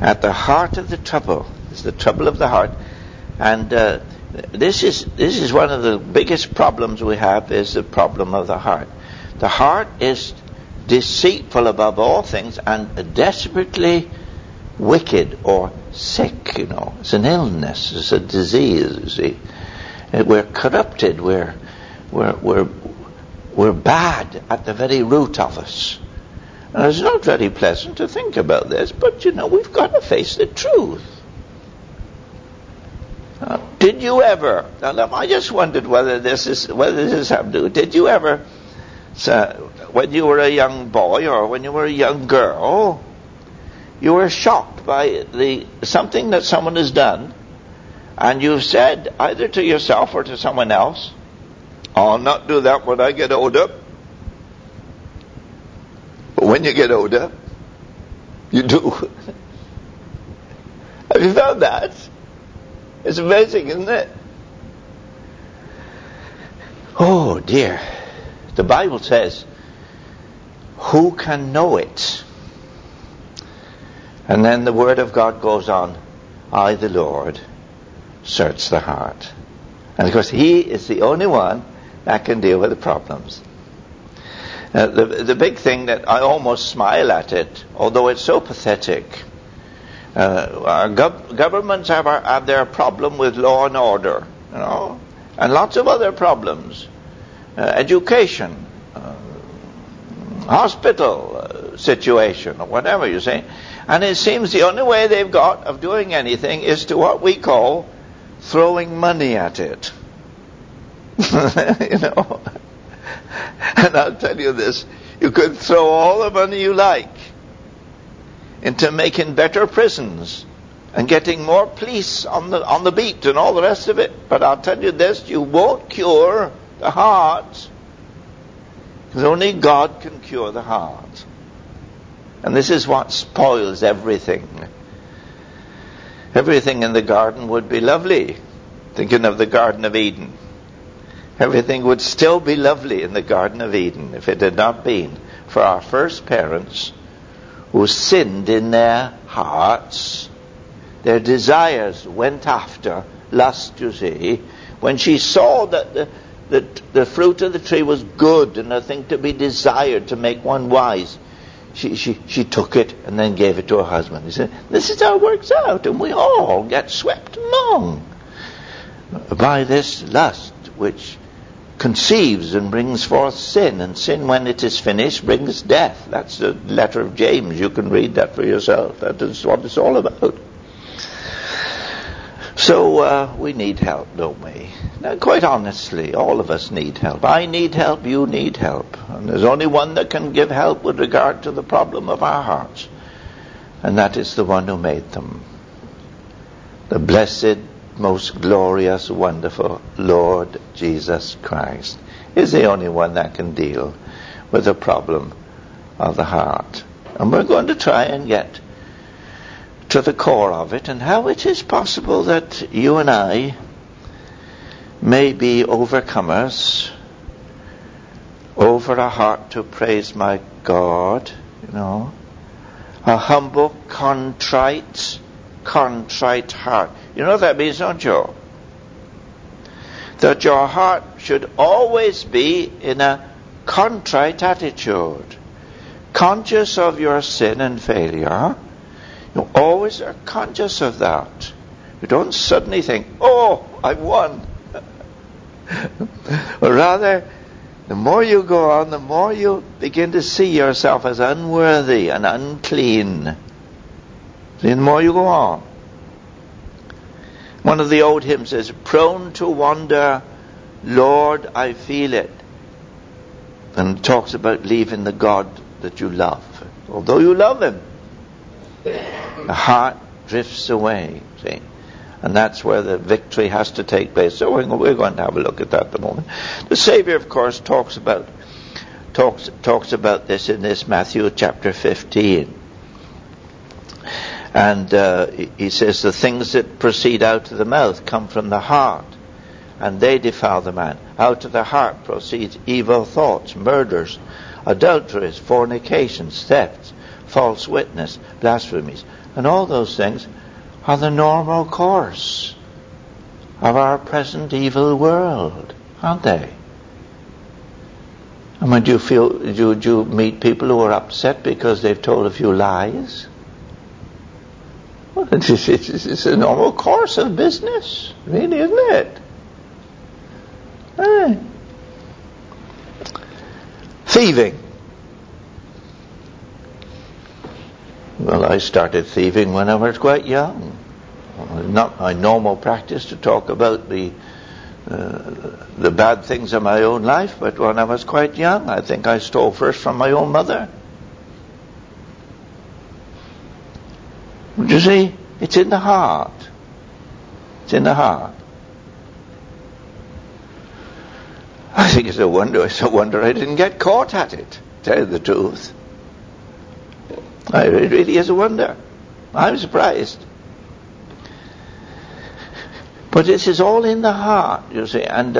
At the heart of the trouble is the trouble of the heart. And this is one of the biggest problems we have, is the problem of the heart. The heart is deceitful above all things and desperately wicked or sick, It's an illness, it's a disease, you see. We're corrupted, we're bad at the very root of us. And it's not very pleasant to think about this, but we've got to face the truth. Did you ever? Now, I just wondered whether this happened to you. Did you ever, when you were a young boy or when you were a young girl, you were shocked by something that someone has done, and you've said either to yourself or to someone else, "I'll not do that when I get older." But when you get older, you do. Have you found that? It's amazing, isn't it? Oh dear. The Bible says, who can know it? And then the Word of God goes on, I, the Lord, search the heart. And of course, He is the only one that can deal with the problems. The big thing that I almost smile at it, although it's so pathetic, our governments have their problem with law and order, and lots of other problems. Education, hospital situation, or whatever you say. And it seems the only way they've got of doing anything is to what we call throwing money at it. And I'll tell you this, you could throw all the money you like into making better prisons and getting more police on the beat and all the rest of it. But I'll tell you this, you won't cure the heart, because only God can cure the heart. And this is what spoils everything. Everything in the garden would be lovely. Thinking of the Garden of Eden. Everything would still be lovely in the Garden of Eden if it had not been for our first parents who sinned in their hearts. Their desires went after lust, you see. When she saw that the fruit of the tree was good and a thing to be desired to make one wise, she took it and then gave it to her husband. He said, this is how it works out, and we all get swept along by this lust which conceives and brings forth sin, and sin, when it is finished, brings death. That's the letter of James. You can read that for yourself. That is what it's all about. So we need help, don't we? Now, quite honestly, all of us need help. I need help, you need help. And there's only one that can give help with regard to the problem of our hearts, and that is the one who made them. The blessed, most glorious, wonderful Lord Jesus Christ is the only one that can deal with the problem of the heart. And we're going to try and get to the core of it, and how it is possible that you and I may be overcomers over a heart to praise my God, a humble, contrite heart. You know what that means, don't you? That your heart should always be in a contrite attitude, conscious of your sin and failure. You always are conscious of that. You don't suddenly think, oh, I've won. Or rather, the more you go on, the more you begin to see yourself as unworthy and unclean. The more you go on. One of the old hymns says, prone to wander, Lord, I feel it. And it talks about leaving the God that you love. Although you love Him, the heart drifts away, see. And that's where the victory has to take place. So we're going to have a look at that at the moment. The Savior, of course, talks about this in this Matthew chapter 15. And he says, the things that proceed out of the mouth come from the heart, and they defile the man. Out of the heart proceeds evil thoughts, murders, adulteries, fornications, thefts, false witness, blasphemies. And all those things are the normal course of our present evil world, aren't they? I mean, do you meet people who are upset because they've told a few lies? Well, it's a normal course of business, really, isn't it? Hey. Thieving. Well, I started thieving when I was quite young. Not my normal practice to talk about the bad things of my own life, but when I was quite young, I think I stole first from my own mother. You see, it's in the heart. It's in the heart. I think it's a wonder I didn't get caught at it, to tell you the truth. It really is a wonder. I'm surprised. But this is all in the heart, you see, and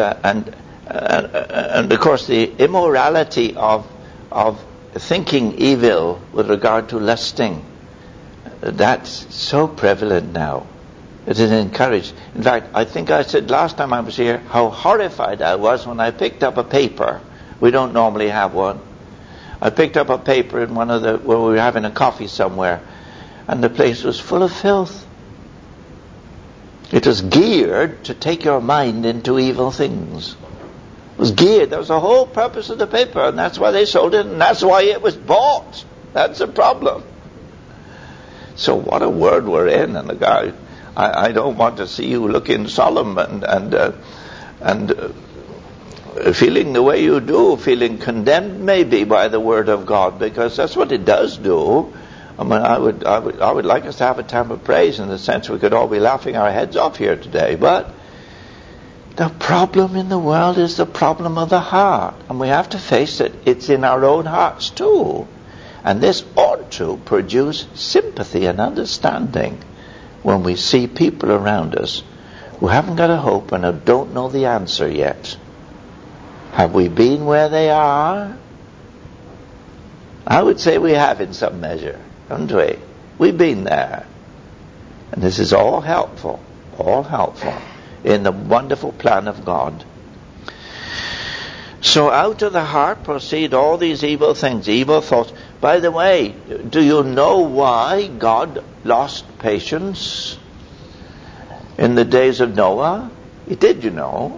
of course the immorality of thinking evil with regard to lusting, that's so prevalent now. It is encouraged. In fact, I think I said last time I was here how horrified I was when I picked up a paper. We don't normally have one. I picked up a paper in where we were having a coffee somewhere, and the place was full of filth. It was geared to take your mind into evil things. It was geared. That was the whole purpose of the paper, and that's why they sold it, and that's why it was bought. That's the problem. So what a world we're in, and the guy, I don't want to see you looking solemn and feeling the way you do, feeling condemned maybe by the Word of God, because that's what it does do. I mean, I would like us to have a time of praise in the sense we could all be laughing our heads off here today, but the problem in the world is the problem of the heart, and we have to face it. It's in our own hearts too, and this ought to produce sympathy and understanding when we see people around us who haven't got a hope and who don't know the answer yet. Have we been where they are? I would say we have in some measure, haven't we? We've been there. And this is all helpful in the wonderful plan of God. So out of the heart proceed all these evil things, evil thoughts. By the way, do you know why God lost patience in the days of Noah? He did, you know.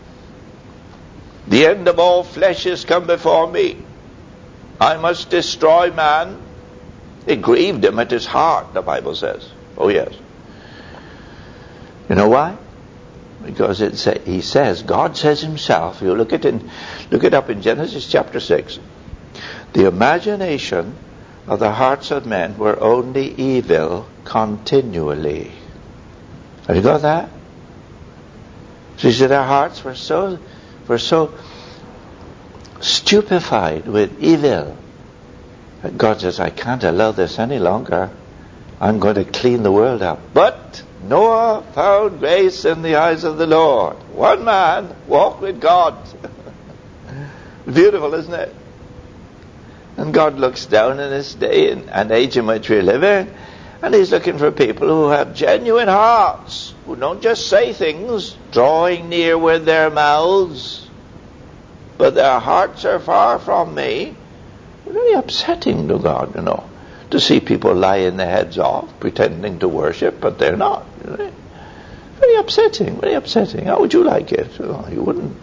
The end of all flesh is come before me. I must destroy man. It grieved him at his heart, the Bible says. Oh yes. You know why? Because he says, God says himself, you look it up in Genesis chapter 6, the imagination of the hearts of men were only evil continually. Have you got that? So he said our hearts were so stupefied with evil that God says, I can't allow this any longer. I'm going to clean the world up. But Noah found grace in the eyes of the Lord. One man walked with God. Beautiful, isn't it? And God looks down in this day and age in which we're living, and he's looking for people who have genuine hearts, who don't just say things, drawing near with their mouths, but their hearts are far from me. It's really upsetting to God, you know, to see people lying their heads off, pretending to worship, but they're not. You know? Very upsetting, very upsetting. How would you like it? Oh, you wouldn't.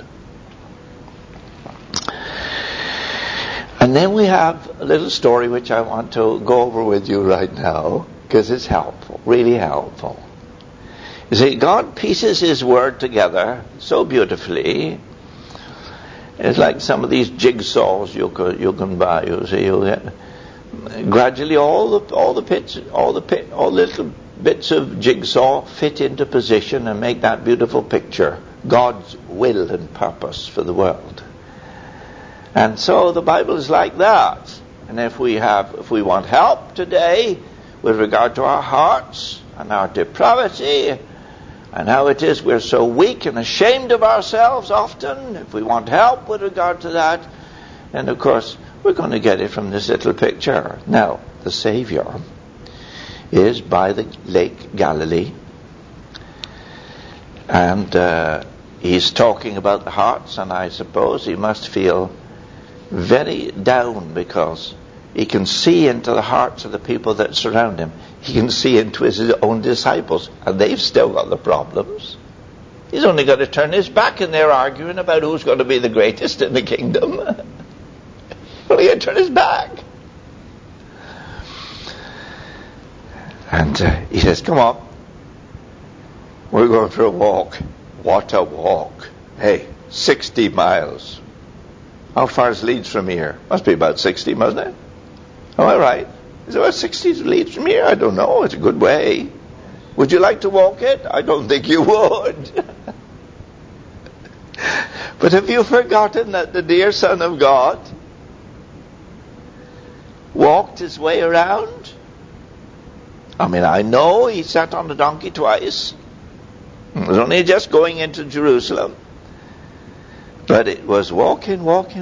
And then we have a little story which I want to go over with you right now, because it's helpful, really helpful. You see, God pieces his word together so beautifully. It's like some of these jigsaws you can buy. You see, you get gradually all the little bits of jigsaw fit into position and make that beautiful picture, God's will and purpose for the world. And so the Bible is like that. And if we want help today with regard to our hearts and our depravity and how it is we're so weak and ashamed of ourselves often, if we want help with regard to that, then of course we're going to get it from this little picture. Now, the Savior is by the Lake Galilee. And he's talking about the hearts, and I suppose he must feel very down because he can see into the hearts of the people that surround him. He can see into his own disciples, and they've still got the problems. He's only got to turn his back, and they're arguing about who's going to be the greatest in the kingdom. Only got to turn his back. And he says, come on, we're going for a walk. What a walk. Hey, 60 miles. How far is Leeds from here? Must be about 60, mustn't it? Am I right? Is it about 60 Leeds from here? I don't know. It's a good way. Would you like to walk it? I don't think you would. But have you forgotten that the dear Son of God walked his way around? I mean, I know he sat on the donkey twice. It was only just going into Jerusalem. But it was walking.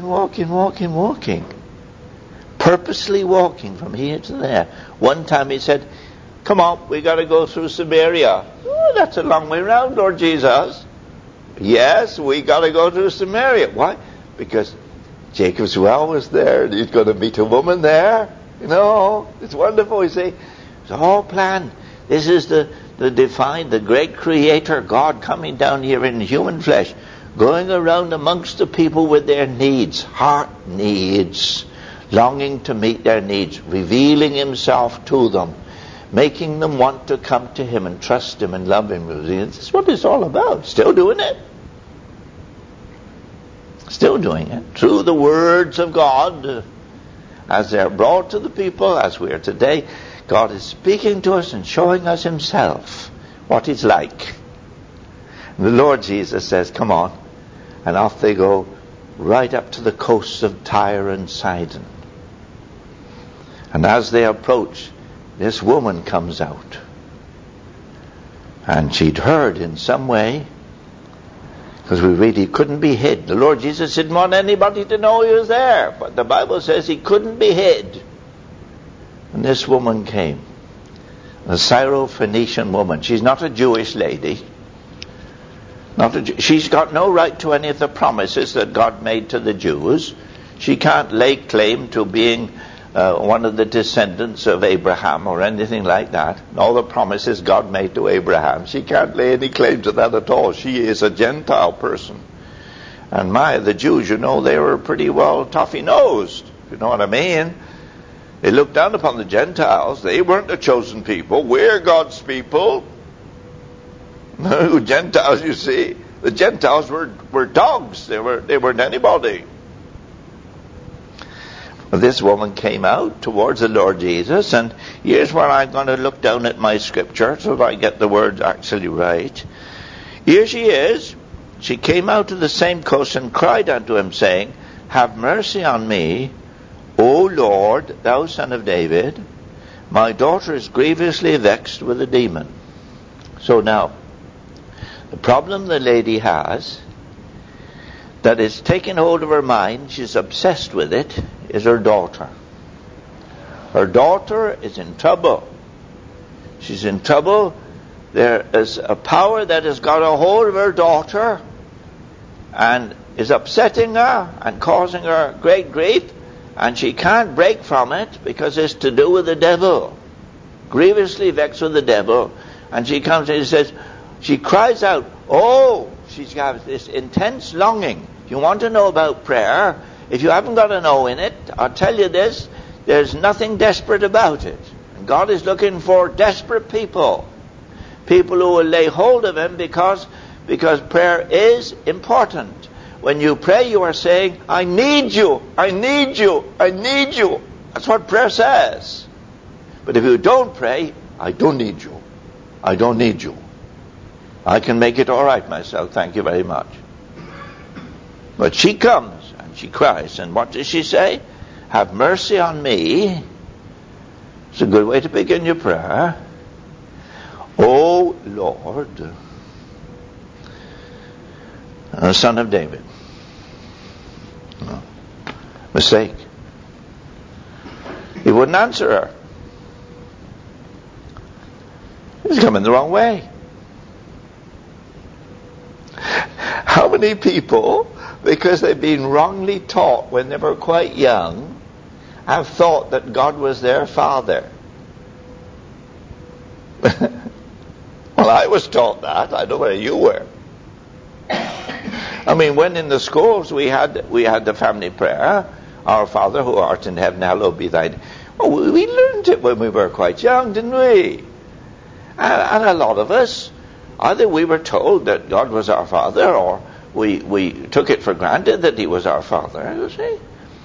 Purposely walking from here to there. One time he said, come on, we got to go through Samaria. Oh, that's a long way around, Lord Jesus. Yes, we got to go through Samaria. Why? Because Jacob's well was there, and he's going to meet a woman there. You know, it's wonderful, you see. It's all planned. This is the great creator, God coming down here in human flesh, going around amongst the people with their needs, heart needs, longing to meet their needs, revealing himself to them, making them want to come to him and trust him and love him. This is what it's all about. Still doing it. Still doing it. Through the words of God, as they're brought to the people, as we are today, God is speaking to us and showing us himself, what he's like. And the Lord Jesus says, come on. And off they go, right up to the coasts of Tyre and Sidon. And as they approach, this woman comes out. And she'd heard in some way, because we read he couldn't be hid. The Lord Jesus didn't want anybody to know he was there. But the Bible says he couldn't be hid. And this woman came. A Syrophoenician woman. She's not a Jewish lady. She's got no right to any of the promises that God made to the Jews. She can't lay claim to being one of the descendants of Abraham or anything like that. All the promises God made to Abraham, she can't lay any claim to that at all. She is a Gentile person. And the Jews, you know, they were pretty well toughy-nosed. You know what I mean? They looked down upon the Gentiles. They weren't the chosen people. We're God's people. Gentiles, you see. The Gentiles were dogs. They weren't anybody. This woman came out towards the Lord Jesus, and here's where I'm going to look down at my scripture so that I get the words actually right. Here she is. She came out to the same coast and cried unto him, saying, have mercy on me, O Lord, thou Son of David. My daughter is grievously vexed with a demon. So now, the problem the lady has, that is taking hold of her mind, she's obsessed with it, is her daughter. Her daughter is in trouble. She's in trouble. There is a power that has got a hold of her daughter and is upsetting her and causing her great grief, and she can't break from it because it's to do with the devil. Grievously vexed with the devil. And she comes and she cries out, she's got this intense longing. If you want to know about prayer, if you haven't got an O in it, I'll tell you this, there's nothing desperate about it. And God is looking for desperate people. People who will lay hold of him because prayer is important. When you pray, you are saying, I need you, I need you, I need you. That's what prayer says. But if you don't pray, I don't need you. I don't need you. I can make it all right myself, thank you very much. But she comes and she cries, and what does she say? Have mercy on me. It's a good way to begin your prayer. O Lord, Son of David. No. Mistake. He wouldn't answer her. He's coming the wrong way. How many people, because they've been wrongly taught when they were quite young, have thought that God was their father? Well, I was taught that. I don't know where you were. I mean, when in the schools we had the family prayer, Our Father who art in heaven, hallowed be thy name. Well, we learned it when we were quite young, didn't we? And a lot of us, either we were told that God was our Father, or we took it for granted that He was our Father, you see.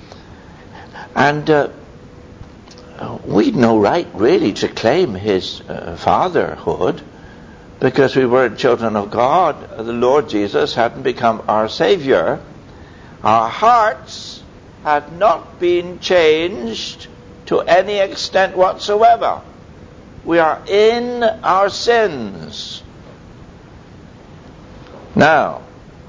And we'd no right really to claim His fatherhood, because we weren't children of God. The Lord Jesus hadn't become our Savior. Our hearts had not been changed to any extent whatsoever. We are in our sins. Now,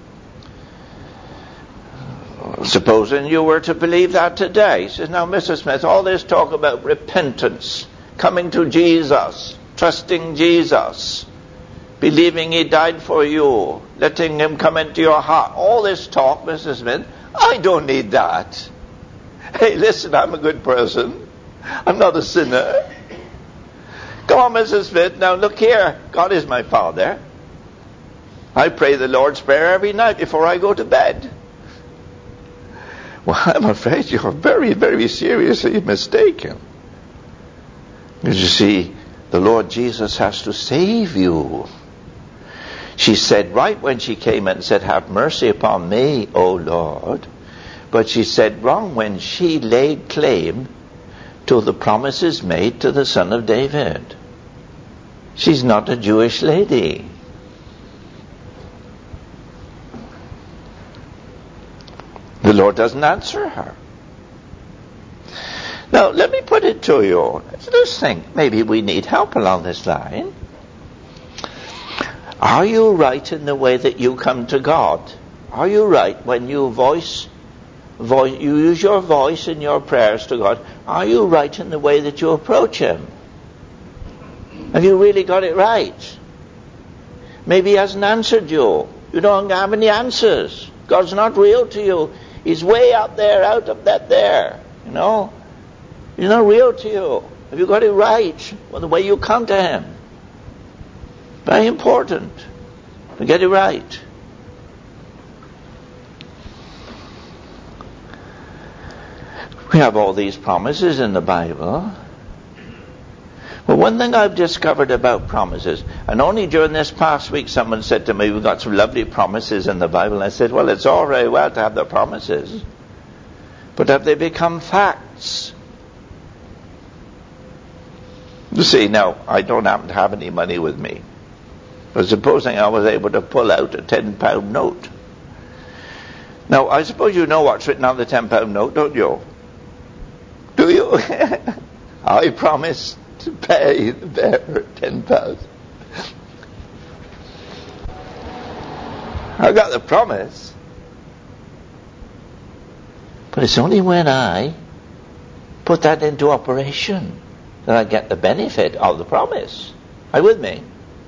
supposing you were to believe that today. He says, now, Mr. Smith, all this talk about repentance, coming to Jesus, trusting Jesus, believing He died for you, letting Him come into your heart, all this talk, Mr. Smith, I don't need that. Hey, listen, I'm a good person. I'm not a sinner. Come on, Mrs. Smith, now look here. God is my Father. I pray the Lord's Prayer every night before I go to bed. Well, I'm afraid you're very, very seriously mistaken. You see, the Lord Jesus has to save you. She said right when she came and said, have mercy upon me, O Lord. But she said wrong when she laid claim to the promises made to the Son of David. She's not a Jewish lady. The Lord doesn't answer her. Now, let me put it to you. Just think, maybe we need help along this line. Are you right in the way that you come to God? Are you right when you you use your voice in your prayers to God? Are you right in the way that you approach Him? Have you really got it right? Maybe He hasn't answered you. You don't have any answers. God's not real to you. He's way out there, out of that there. You know? He's not real to you. Have you got it right with the way you come to Him? Very important to get it right. We have all these promises in the Bible. But one thing I've discovered about promises, and only during this past week someone said to me, we've got some lovely promises in the Bible. And I said, well, it's all very well to have the promises, but have they become facts? You see, now, I don't happen to have any money with me. But supposing I was able to pull out a £10 note. Now, I suppose you know what's written on the £10 note, don't you? Do you? I promise to pay the bearer £10. I got the promise. But it's only when I put that into operation that I get the benefit of the promise. Are you with me?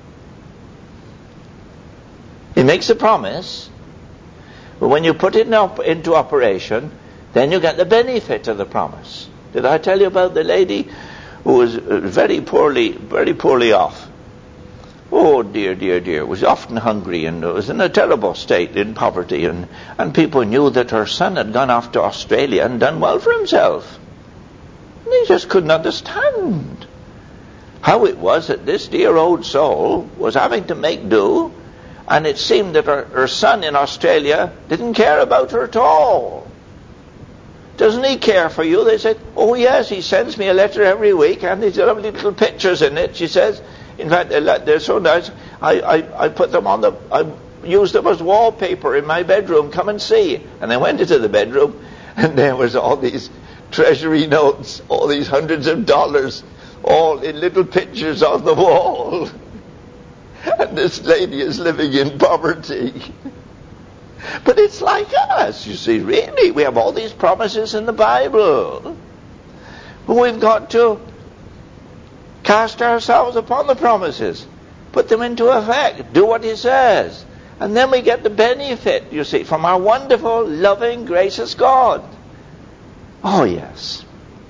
He makes a promise, but when you put it into operation, then you get the benefit of the promise. Did I tell you about the lady who was very poorly off? Oh dear, dear, dear. Was often hungry and was in a terrible state in poverty, and people knew that her son had gone off to Australia and done well for himself. And they just couldn't understand how it was that this dear old soul was having to make do, and it seemed that her son in Australia didn't care about her at all. Doesn't he care for you? They said, oh yes, he sends me a letter every week, and there's lovely little pictures in it, she says. In fact, they're so nice, I put them on I used them as wallpaper in my bedroom, come and see. And I went into the bedroom, and there was all these treasury notes, all these hundreds of dollars, all in little pictures on the wall. And this lady is living in poverty. But it's like us, you see, really. We have all these promises in the Bible. But we've got to Cast ourselves upon the promises. Put them into effect. Do what he says. And then we get the benefit, you see, from our wonderful, loving, gracious God. Oh, yes.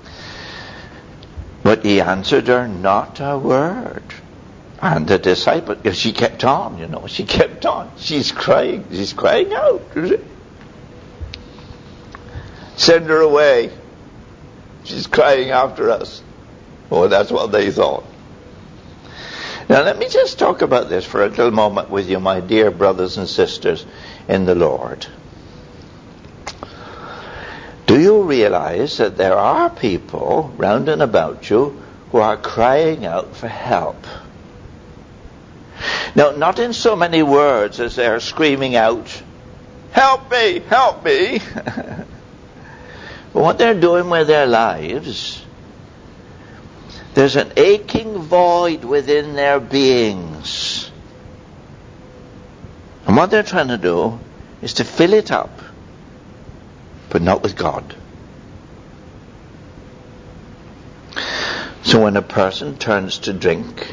But he answered her not a word. And the disciple, she kept on, she kept on. She's crying out. Send her away. She's crying after us. Oh, that's what they thought. Now let me just talk about this for a little moment with you, my dear brothers and sisters in the Lord. Do you realize that there are people round and about you who are crying out for help? Now, not in so many words as they're screaming out, help me, help me. But what they're doing with their lives, there's an aching void within their beings. And what they're trying to do is to fill it up, but not with God. So when a person turns to drink,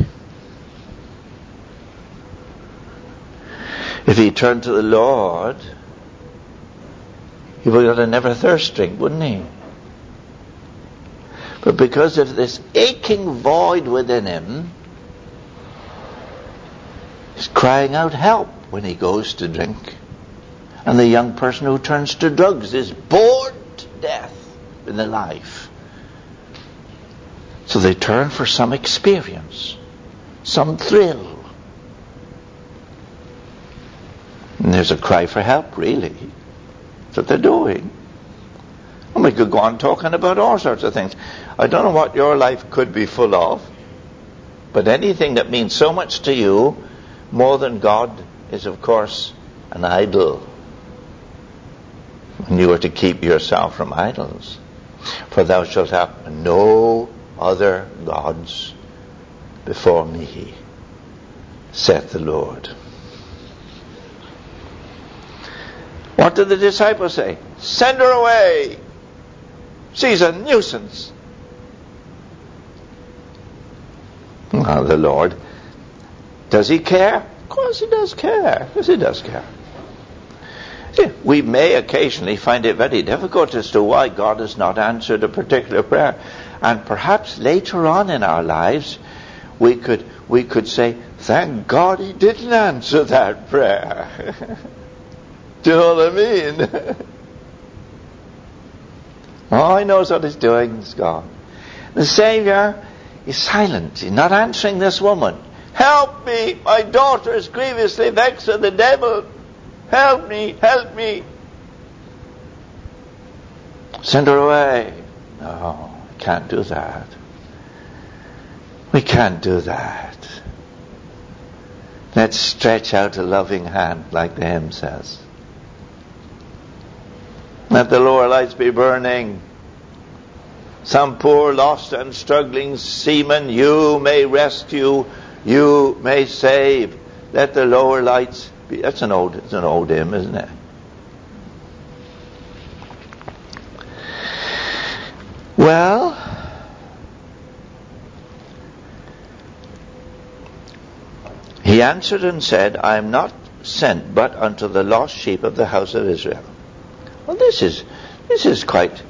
if he turned to the Lord, he would have a never thirst drink, wouldn't he? But because of this aching void within him, he's crying out help when he goes to drink. And the young person who turns to drugs is bored to death in their life. So they turn for some experience, some thrill. And there's a cry for help, really. That's what they're doing. And we could go on talking about all sorts of things. I don't know what your life could be full of, but anything that means so much to you, more than God, is of course an idol. And you are to keep yourself from idols. For thou shalt have no other gods before me, saith the Lord. What did the disciples say? Send her away. She's a nuisance. Now the Lord, does he care? Of course he does care. Yes, he does care. See, we may occasionally find it very difficult as to why God has not answered a particular prayer. And perhaps later on in our lives, we could say, thank God he didn't answer that prayer. Do you know what I mean? All he knows what he's doing is God. The Savior is silent. He's not answering this woman. Help me, my daughter is grievously vexed with the devil. Help me, help me. Send her away. No, we can't do that. We can't do that. Let's stretch out a loving hand, like the hymn says. Let the lower lights be burning. Some poor, lost and struggling seaman you may rescue, you may save. Let the lower lights be. It's an old hymn, isn't it? Well, he answered and said, I am not sent but unto the lost sheep of the house of Israel. Well, this is quite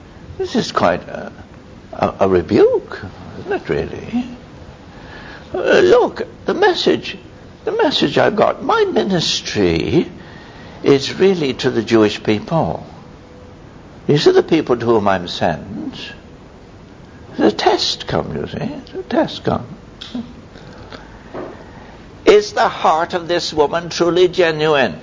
a rebuke, isn't it? Really? Look, the message I've got. My ministry is really to the Jewish people. These are the people to whom I'm sent. The test comes, you see. The test comes. Is the heart of this woman truly genuine?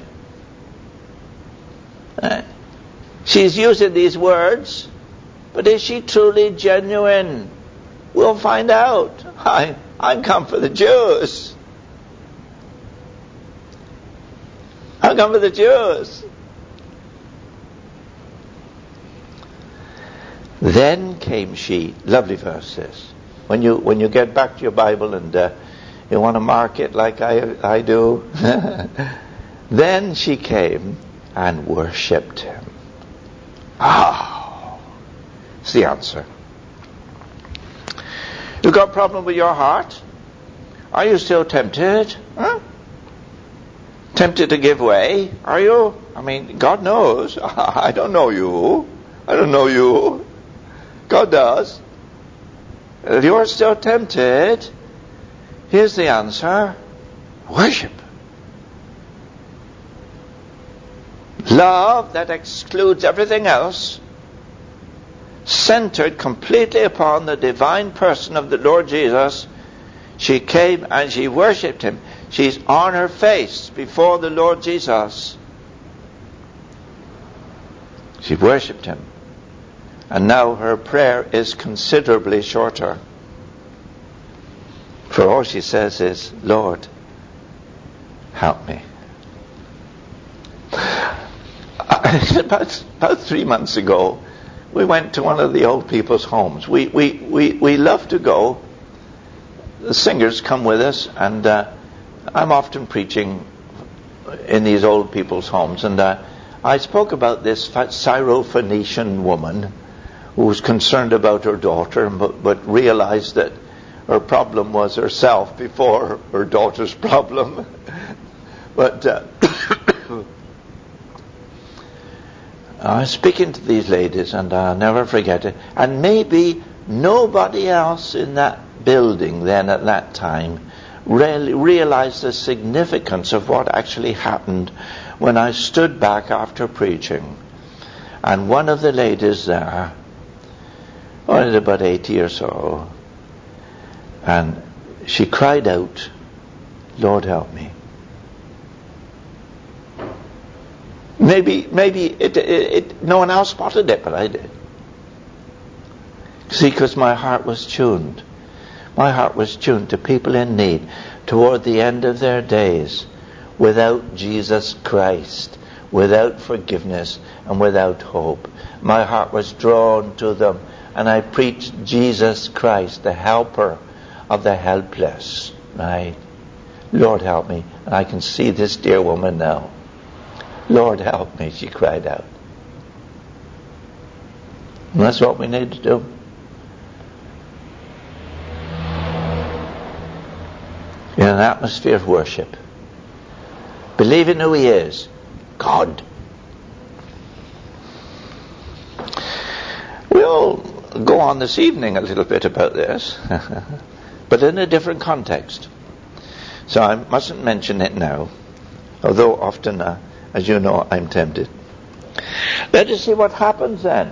She's using these words, but is she truly genuine? We'll find out. I'm come for the Jews. I'm come for the Jews. Then came she. Lovely verses. When you get back to your Bible and you want to mark it like I do. Then she came and worshipped him. Oh, it's the answer. You got a problem with your heart? Are you still tempted? Huh? Tempted to give way? Are you? I mean, God knows. I don't know you. I don't know you. God does. If you are still tempted, here's the answer. Worship. Love that excludes everything else, centered completely upon the divine person of the Lord Jesus. She came and she worshipped him. She's on her face before the Lord Jesus. She worshipped him. And now her prayer is considerably shorter. For all she says is, Lord, help me. About 3 months ago, we went to one of the old people's homes. We love to go. The singers come with us, and I'm often preaching in these old people's homes. And I spoke about this Syrophoenician woman who was concerned about her daughter, but realized that her problem was herself before her daughter's problem. But I was speaking to these ladies, and I'll never forget it. And maybe nobody else in that building then at that time really realized the significance of what actually happened when I stood back after preaching. And one of the ladies there, only about 80 or so, and she cried out, Lord, help me. Maybe no one else spotted it, but I did. See, because my heart was tuned. My heart was tuned to people in need toward the end of their days, without Jesus Christ, without forgiveness, and without hope. My heart was drawn to them, and I preached Jesus Christ, the helper of the helpless. Right? Lord, help me. And I can see this dear woman now. Lord, help me, she cried out. And that's what we need to do. In an atmosphere of worship. Believe in who he is. God. We'll go on this evening a little bit about this. But in a different context. So I mustn't mention it now. Although often, as you know, I'm tempted. Let us see what happens then.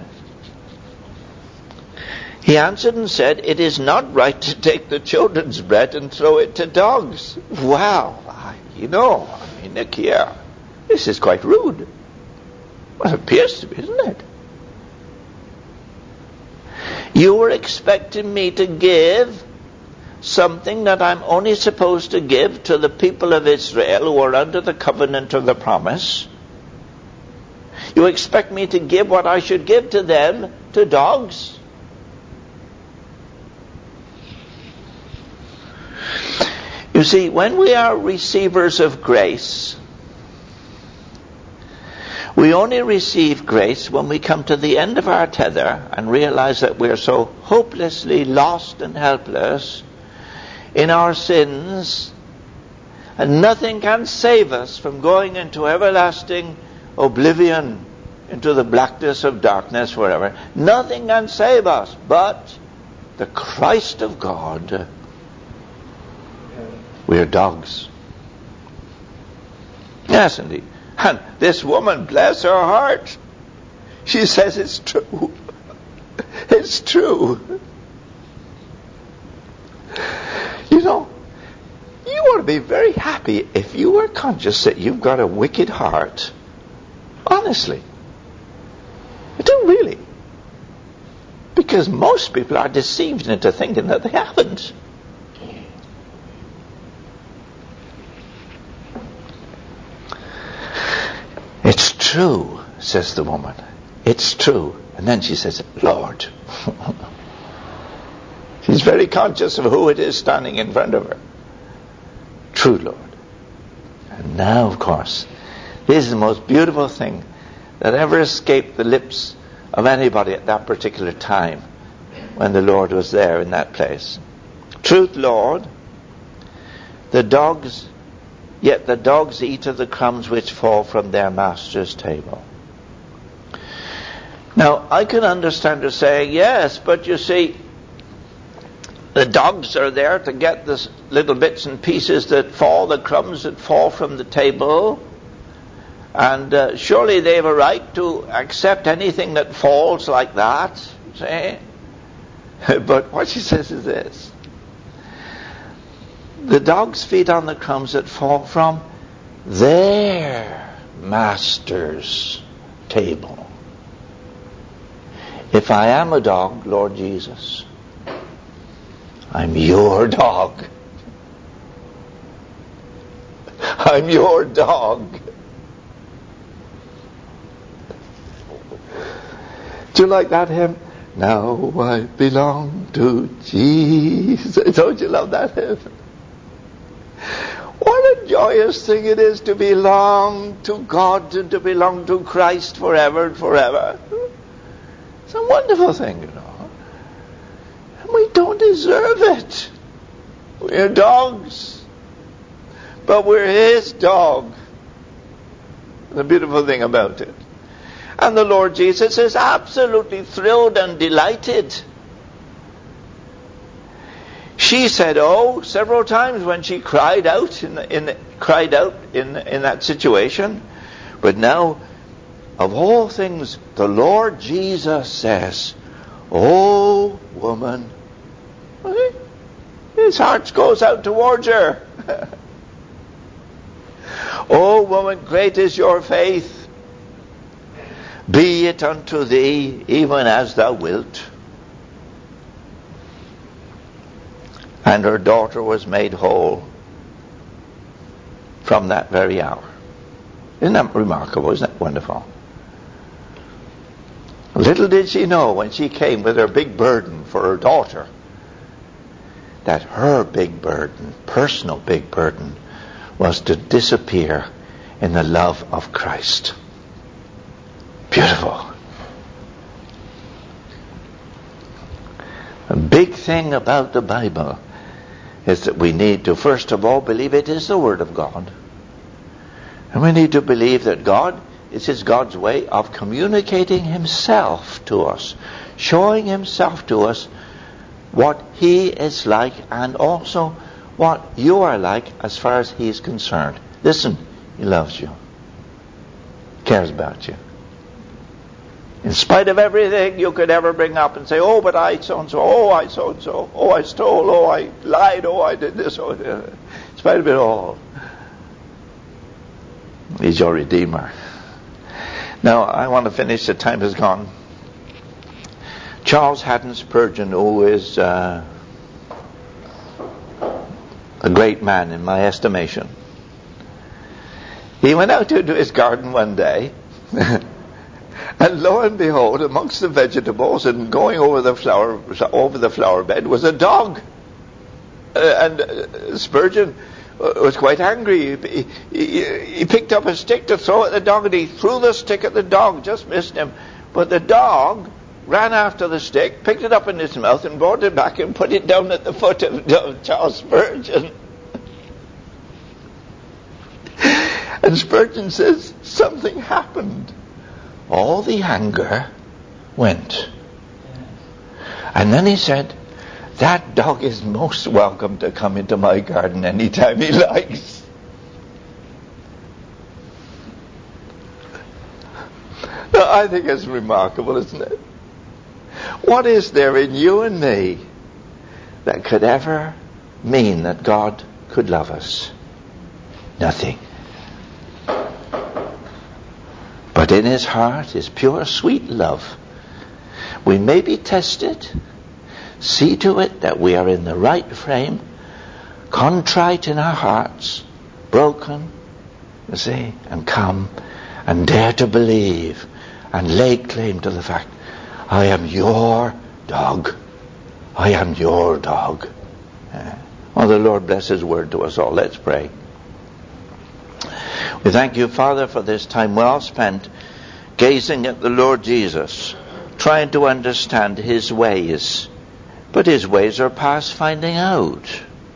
He answered and said, it is not right to take the children's bread and throw it to dogs. Wow. Nick here, this is quite rude. Well, it appears to be, isn't it? You were expecting me to give something that I'm only supposed to give to the people of Israel who are under the covenant of the promise. You expect me to give what I should give to them to dogs? You see, when we are receivers of grace, we only receive grace when we come to the end of our tether and realize that we're so hopelessly lost and helpless in our sins, and nothing can save us from going into everlasting oblivion, into the blackness of darkness, wherever. Nothing can save us but the Christ of God. We are dogs. Yes, indeed. And this woman, bless her heart, she says it's true. It's true. You ought to be very happy if you were conscious that you've got a wicked heart. Honestly. I do really. Because most people are deceived into thinking that they haven't. It's true, says the woman. It's true. And then she says, Lord. She's very conscious of who it is standing in front of her. True, Lord. And now, of course, this is the most beautiful thing that ever escaped the lips of anybody at that particular time when the Lord was there in that place. Truth, Lord, yet the dogs eat of the crumbs which fall from their master's table. Now, I can understand her saying, yes, but you see, the dogs are there to get the little bits and pieces that fall, the crumbs that fall from the table, and surely they have a right to accept anything that falls like that, see? But what she says is this: the dogs feed on the crumbs that fall from their master's table. If I am a dog, Lord Jesus, I'm your dog. I'm your dog. Do you like that hymn? Now I belong to Jesus. Don't you love that hymn? What a joyous thing it is to belong to God and to belong to Christ forever and forever. It's a wonderful thing, you know. And we don't deserve it. We're dogs. But we're His dog. The beautiful thing about it. And the Lord Jesus is absolutely thrilled and delighted. She said, "Oh," several times when she cried out in that situation. But now, of all things, the Lord Jesus says, "Oh, woman," His heart goes out towards her. "Oh, woman, great is your faith. Be it unto thee even as thou wilt." And her daughter was made whole from that very hour. Isn't that remarkable? Isn't that wonderful? Little did she know when she came with her big burden for her daughter, that her big burden, personal big burden, was to disappear in the love of Christ. Beautiful. A big thing about the Bible is that we need to, first of all, believe it is the Word of God. And we need to believe that this is God's way of communicating Himself to us, showing Himself to us what He is like and also what you are like as far as He is concerned. Listen, He loves you, cares about you. In spite of everything you could ever bring up and say, "Oh, but I so-and-so, oh, I so-and-so, oh, I stole, oh, I lied, oh, I did this," in spite of it all, He's your Redeemer. Now, I want to finish. The time has gone. Charles Haddon Spurgeon, who is a great man in my estimation, he went out into his garden one day and lo and behold, amongst the vegetables and going over the flower bed was a dog. And Spurgeon was quite angry. He picked up a stick to throw at the dog, and he threw the stick at the dog, just missed him. But the dog ran after the stick, picked it up in his mouth, and brought it back and put it down at the foot of Charles Spurgeon. And Spurgeon says something happened. All the anger went. And then he said, "That dog is most welcome to come into my garden anytime he likes." Now, I think it's remarkable, isn't it? What is there in you and me that could ever mean that God could love us? Nothing. But in His heart, His pure, sweet love, we may be tested. See to it that we are in the right frame, contrite in our hearts, broken, you see, and come and dare to believe and lay claim to the fact, "I am your dog. I am your dog." Oh, the Lord bless His word to us all. Let's pray. We thank you, Father, for this time well spent gazing at the Lord Jesus, trying to understand His ways, but his ways are past finding out.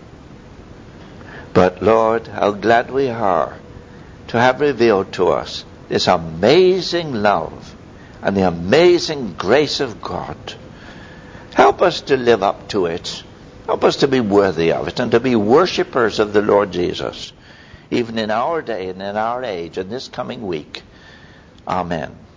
But Lord, how glad we are to have revealed to us this amazing love and the amazing grace of God. Help us to live up to it. Help us to be worthy of it and to be worshippers of the Lord Jesus, even in our day and in our age and this coming week. Amen.